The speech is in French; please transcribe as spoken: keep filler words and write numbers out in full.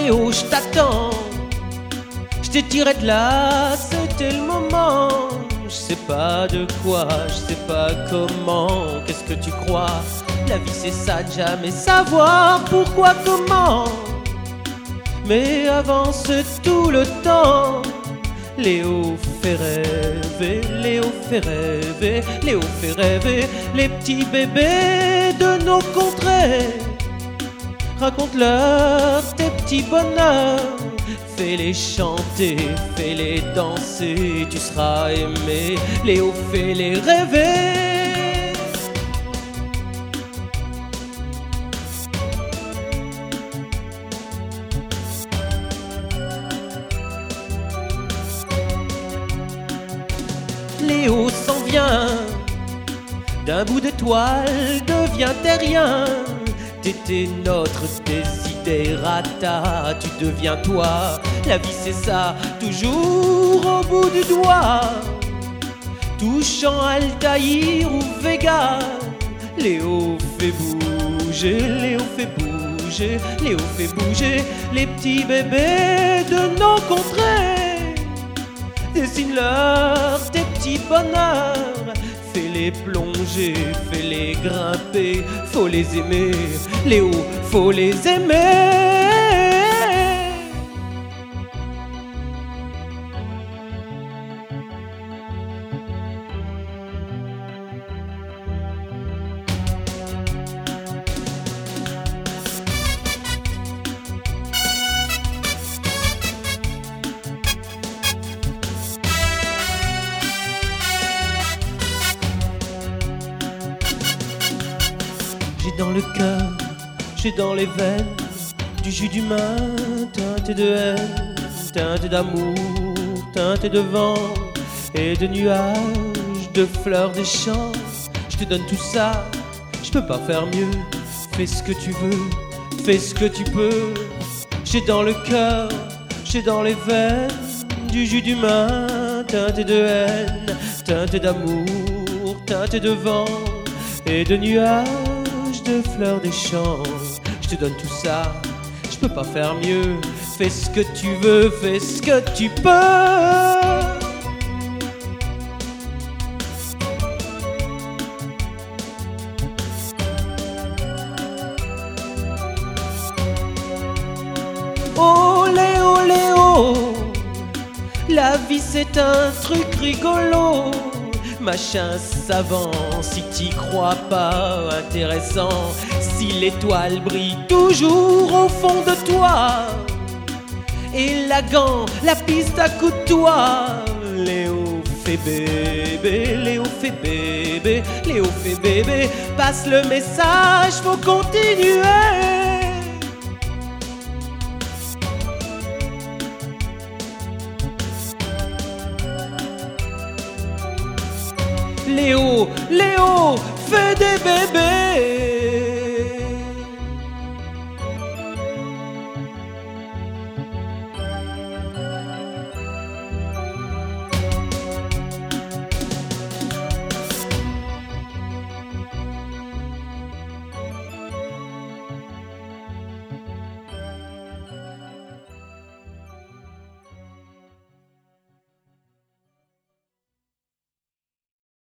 Léo, je t'attends. Je t'ai tiré de là, c'était le moment. Je sais pas de quoi, je sais pas comment. Qu'est-ce que tu crois? La vie c'est ça, de jamais savoir pourquoi, comment. Mais avance tout le temps. Léo fait rêver, Léo fait rêver, Léo fait rêver les petits bébés de nos contrées. Raconte-leur tes petits bonheurs, fais-les chanter, fais-les danser, tu seras aimé. Léo, fais-les rêver. Léo s'en vient, d'un bout de toile devient terrien. T'étais notre desiderata, tu deviens toi. La vie c'est ça, toujours au bout du doigt. Touchant Altaïr ou Vega, Léo fait bouger, Léo fait bouger, Léo fait bouger les petits bébés de nos contrées. Dessine-leur tes petits bonheurs, fais-les plonger, fais-les grimper, faut les aimer, Léo, faut les aimer. J'ai dans le cœur, j'ai dans les veines du jus d'humain, teinté de haine, teinté d'amour, teinté de vent et de nuages, de fleurs des champs. Je te donne tout ça, je peux pas faire mieux. Fais ce que tu veux, fais ce que tu peux. J'ai dans le cœur, j'ai dans les veines du jus d'humain, teinté de haine, teinté d'amour, teinté de vent et de nuages, de fleurs des champs. Je te donne tout ça, je peux pas faire mieux. Fais ce que tu veux, fais ce que tu peux. Oh Léo, Léo, la vie c'est un truc rigolo. Machin savant, si t'y crois pas, intéressant. Si l'étoile brille toujours au fond de toi, et la gant, la piste à coups de toi. Léo fait bébé, Léo fait bébé, Léo fait bébé. Passe le message, faut continuer. Léo, Léo, fais des bébés.